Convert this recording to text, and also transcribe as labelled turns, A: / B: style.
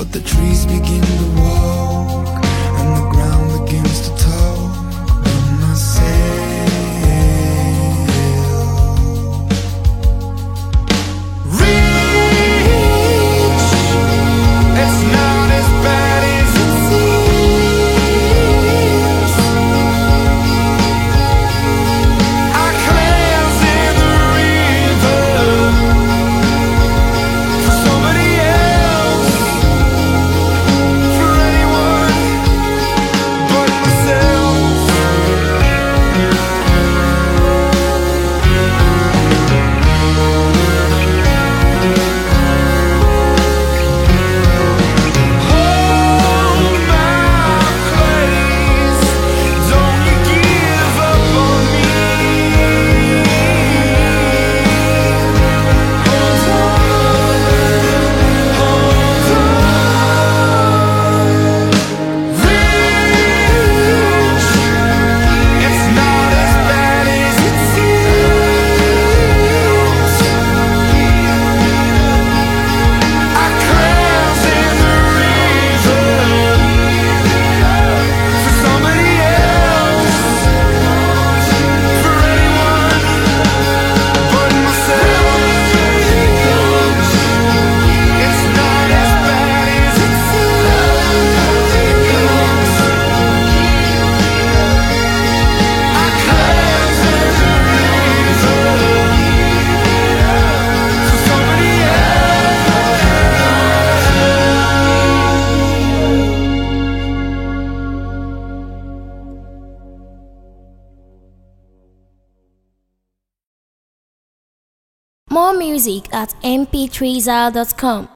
A: but the trees begin to walk, and the ground begins to talk by myself. Reach, it's not as bad as it seems. I cleanse in the river for somebody else, for anyone but myself. Hold my place, don't you give up on me. Hold on. Reach, it's not as bad as it seems. I cleanse in the river for somebody else, for anyone but myself. It's not as bad as it seems. I cleanse in the river for somebody
B: More music at mp3zal.com.